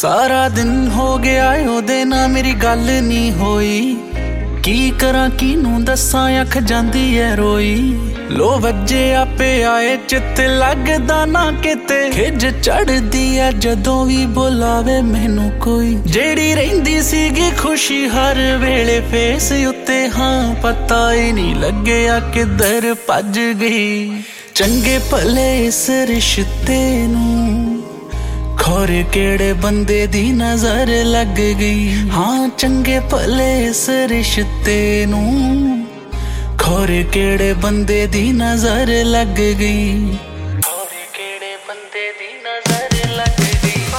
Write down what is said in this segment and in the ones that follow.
सारा दिन हो गया ओदे ना मेरी गल नहीं होई। की करा किनू दसां अख जांदी है रोई। लो वजे आपे आए चित लगदा ना किते खिज चढ़दी है जदों भी बुलावे मैनू कोई। जेड़ी रहिंदी सीगी खुशी हर वेले फेस उत्ते हाँ पता ही नहीं लग्या किधर भज गई। चंगे भले इस रिश्ते नू खौरे केड़े बंदे दी नजर लग गई। हाँ चंगे भले इस रिश्ते नू खौरे केड़े बंदे दी नजर लग गई। खौरे केड़े बंदे दी नजर लग गई।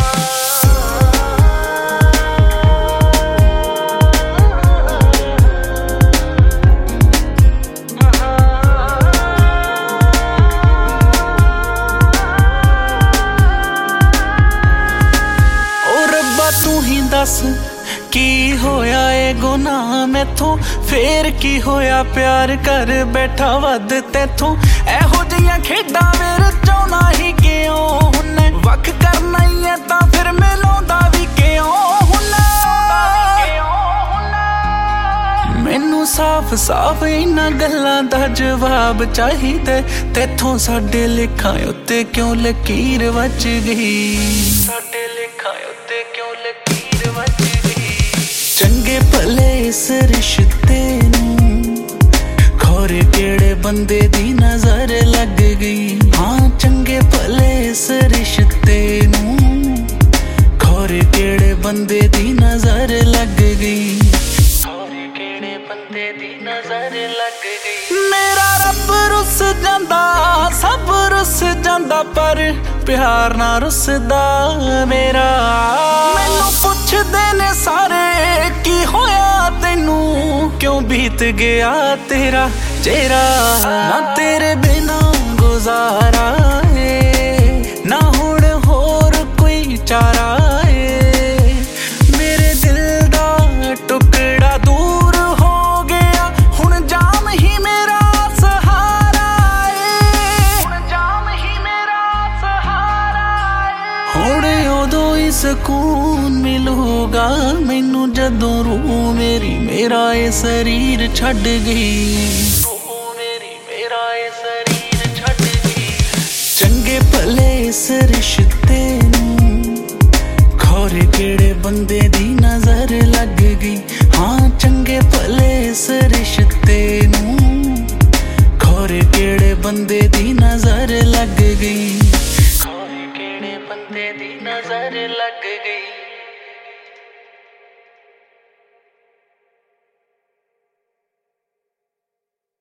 तू ही दस की होया ए गुनाह मैथों फेर की होया प्यार कर बैठा वध तैथों। एहो जिहियां खेडां मेरे चाहुंदा ही क्यों हुन्ने वख करना ही है तां फिर मिलाउंदा भी क्यों हुन्ने। मैनू साफ साफ इन्हां गल्लां दा जवाब चाहिदा तैथों। साडे लेखां उत्ते क्यों लकीर वज गई। साडे लेखां उत्ते क्यों लकीर वज गई। चंगे भले इस रिश्ते नू खौरे केड़े बंदे दी नजर लग गई। हाँ चंगे भले इस रिश्ते नू खौरे केड़े बंदे दी नजर लग गई। खौरे केड़े बंदे दी नजर लग गई। मेरा रब रुस जांदा सब रुस जांदा पर प्यार ना रुसदा मेरा। मैनू पुछदे ने सारे की होया तैनू क्यों बीत गया तेरा चेहरा। ना तेरे बिना गुजारा है ना हुण होर कोई चारा है। मेरे दिल दा टुकड़ा दूर हो गया हुण जाम ही मेरा सहारा है। हुण जाम ही मेरा सहारा है। हुण उदों ही सकून मिलूगा मैनू जदों रूह मेरी मेरा ये शरीर छड्ड गई। रूह मेरी मेरा ये शरीर छड्ड गई। चंगे भले इस रिश्ते नू खौरे केड़े बंदे दी नजर लग गई। हाँ चंगे भले इस रिश्ते नू खौरे केड़े बंदे दी नजर लग गई। खौरे केड़े बंदे दी नजर लग गई।